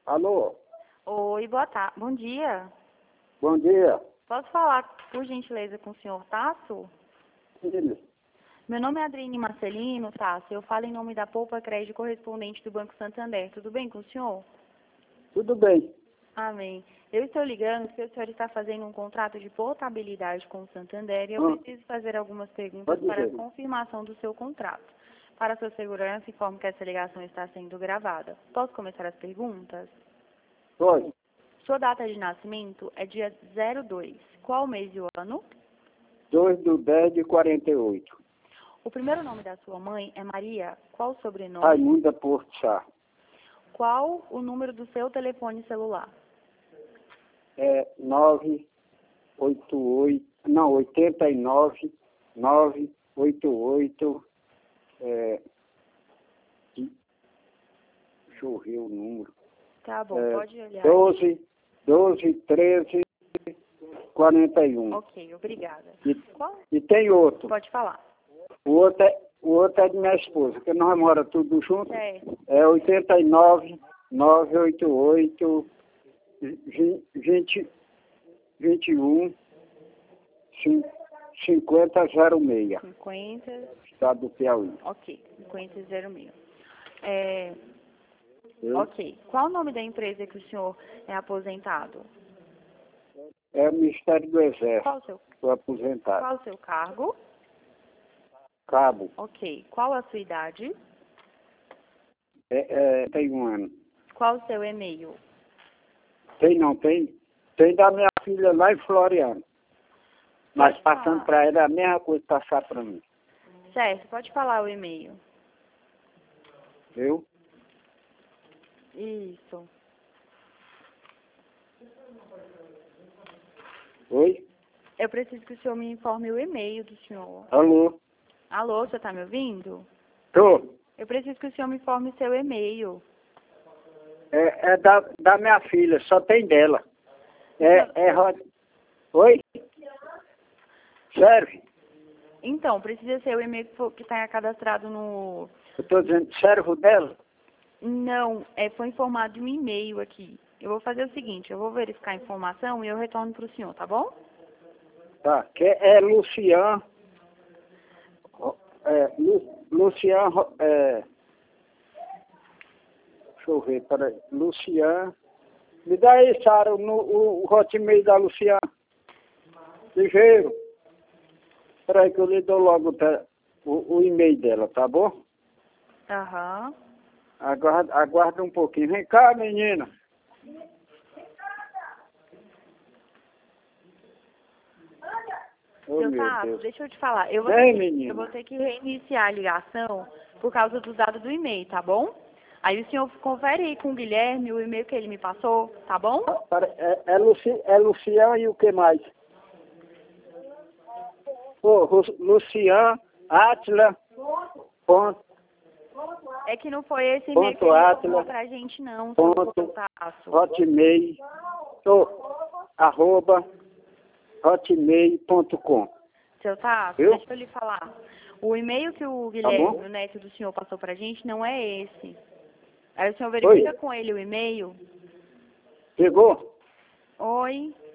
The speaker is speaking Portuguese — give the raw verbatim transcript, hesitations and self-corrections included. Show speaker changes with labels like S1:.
S1: Alô?
S2: Oi, boa tarde. Bom dia.
S1: Bom dia.
S2: Posso falar, por gentileza, com o senhor Tasso?
S1: Sim.
S2: Meu nome é Adriane Marcelino, Tasso. Eu falo em nome da Poupa Crédito correspondente do Banco Santander. Tudo bem com o senhor?
S1: Tudo bem.
S2: Amém. Eu estou ligando porque o senhor está fazendo um contrato de portabilidade com o Santander e eu
S1: Ah,
S2: preciso fazer algumas perguntas
S1: pode
S2: para a
S1: dizer.
S2: confirmação do seu contrato. Para sua segurança, informo que essa ligação está sendo gravada. Posso começar as perguntas?
S1: Pode.
S2: Sua data de nascimento é dia zero dois. Qual o mês e o ano?
S1: dois do dez de quarenta e oito.
S2: O primeiro nome da sua mãe é Maria. Qual o sobrenome?
S1: Raimunda Porto Sá.
S2: Qual o número do seu telefone celular?
S1: É nove oito oito, não, oitenta e nove, nove oito oito, é, de- deixa eu ver o número.
S2: Tá bom,
S1: É,
S2: pode olhar.
S1: doze, doze, treze, quarenta e um.
S2: Ok, obrigada.
S1: E,
S2: Qual?
S1: e tem outro.
S2: Pode falar.
S1: O outro, é, o outro é de minha esposa, que nós mora tudo junto.
S2: Certo.
S1: É oitenta e nove, nove oito oito, vinte, vinte e um, cinquenta zero seis.
S2: cinquenta.
S1: Estado do Piauí.
S2: Ok, cinquenta zero mil. É,
S1: Viu?
S2: ok. Qual o nome da empresa que o senhor é aposentado?
S1: É o Ministério do Exército.
S2: Qual o seu,
S1: Estou aposentado.
S2: qual o seu cargo?
S1: Cabo.
S2: Ok. Qual a sua idade?
S1: É, é, tem um ano.
S2: Qual o seu e-mail?
S1: Tem, não tem? Tem da minha filha lá em Floriano. Mas
S2: Pode
S1: passando
S2: falar.
S1: para ela é a mesma coisa passar para mim.
S2: Certo, pode falar o e-mail.
S1: Viu?
S2: Isso.
S1: Oi?
S2: Eu preciso que o senhor me informe o e-mail do senhor.
S1: Alô?
S2: Alô, você está me ouvindo?
S1: Tô.
S2: Eu preciso que o senhor me informe seu e-mail.
S1: É, é da, da minha filha, só tem dela. É, é Rod... Oi? Serve?
S2: Então, precisa ser o e-mail que for- que está cadastrado no...
S1: Eu estou dizendo, servo dela?
S2: Não, é, foi informado de um e-mail aqui. Eu vou fazer o seguinte, eu vou verificar a informação e eu retorno para o senhor, tá bom?
S1: Tá. Que é Lucian. É, Lu, Lucian. É, deixa eu ver, peraí. Lucian. Me dá aí, Sara, no, o, o hotmail da Lucian. Ligeiro. Peraí que eu lhe dou logo tá, o, o e-mail dela, tá bom?
S2: Aham.
S1: Aguarda, aguarda um pouquinho. Vem cá, menina. Oh,
S2: Seu
S1: meu
S2: Tato,
S1: Deus.
S2: deixa eu te falar. Eu vou,
S1: Vem,
S2: ter que,
S1: menina.
S2: eu vou ter que reiniciar a ligação por causa dos dados do e-mail, tá bom? Aí o senhor confere aí com o Guilherme o e-mail que ele me passou, tá bom?
S1: Ah, pera- É, é, Luci, é Lucian e o que mais? Ô, Ru- Lucian, Atila, ponto,
S2: É que não foi esse e-mail que
S1: ponto
S2: ele
S1: Atila,
S2: informou pra gente não, seu
S1: ponto,
S2: Tasso.
S1: hotmail, ô, arroba, hotmail ponto com.
S2: Seu Tasso,
S1: Viu?
S2: deixa eu lhe falar. O e-mail que o
S1: Tá
S2: Guilherme,
S1: bom?
S2: o neto do senhor, passou pra gente não é esse. Aí o senhor
S1: Oi,
S2: verifica com ele o e-mail.
S1: pegou?
S2: Oi.